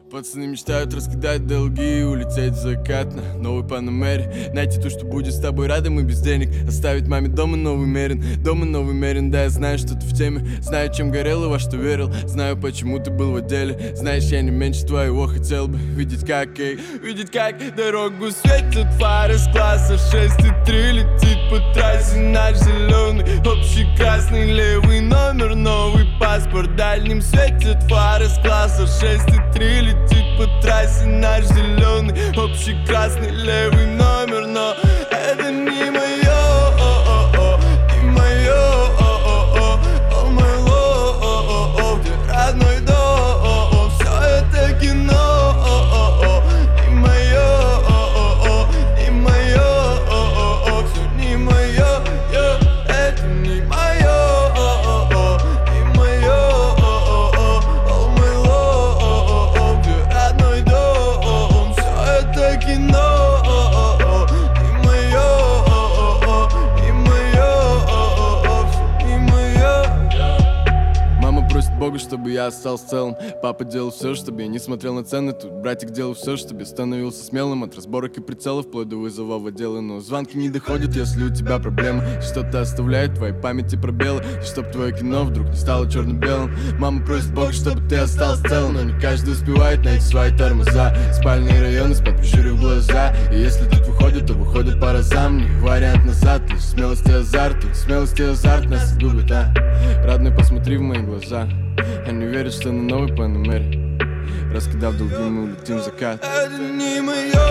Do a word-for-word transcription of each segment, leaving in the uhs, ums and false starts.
Пацаны мечтают раскидать долги и улететь в закат на новой Панамере. Найти то, что будет с тобой рядом и без денег. Оставить маме дома новый Мерин, дома новый Мерин. Да, я знаю, что ты в теме, знаю, чем горел и во что верил. Знаю, почему ты был в отделе. Знаешь, я не меньше твоего хотел бы видеть, как, эй, видеть, как дорогу светят фары с класса шесть и три. Летит по трассе наш зеленый, общий красный, левый номер, новый паспорт. Дальним светят фары с класса шесть и три. Летит по трассе наш зеленый, общий красный, левый номер. Но это не мое, не мое, о мой лов, где родной дом. Все это кино, не мое, не мое, все не мое, это не мое, не мое, о мой лов, где родной дом. Все это кино, не мое, не мое, все не мое. Мама просит Бога, чтобы я остался целым. Папа делал все, чтобы я не смотрел на цены. Тут братик делал все, чтобы я становился смелым. От разборок и прицелов вплоть до вызова в отделы. Но звонки не доходят, если у тебя проблемы. Что-то оставляет в твоей памяти пробелы. И чтоб твое кино вдруг не стало черно-белым. Мама просит Бога, чтобы ты остался целым. Но не каждый успевает найти свои тормоза. Спальные районы спят, прищурив глаза. И если тут выходит, то выходит по разам. Не вариант назад, лишь смелость и азарт. Тут смелость и азарт нас губит, а? Родной, посмотри в мои глаза. Они верят, что на новой Панамере, раскидав долги, мы улетим в закат. Это не мое,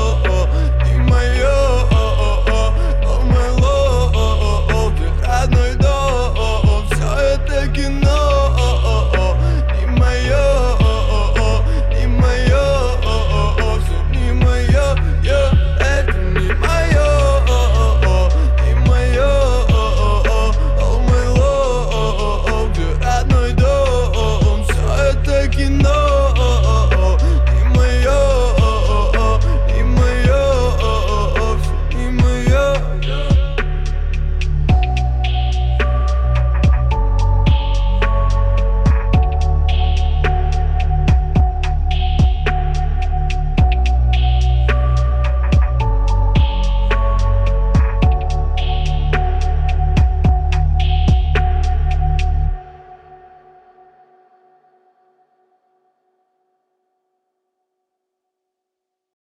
не мое, о мой лов, где родной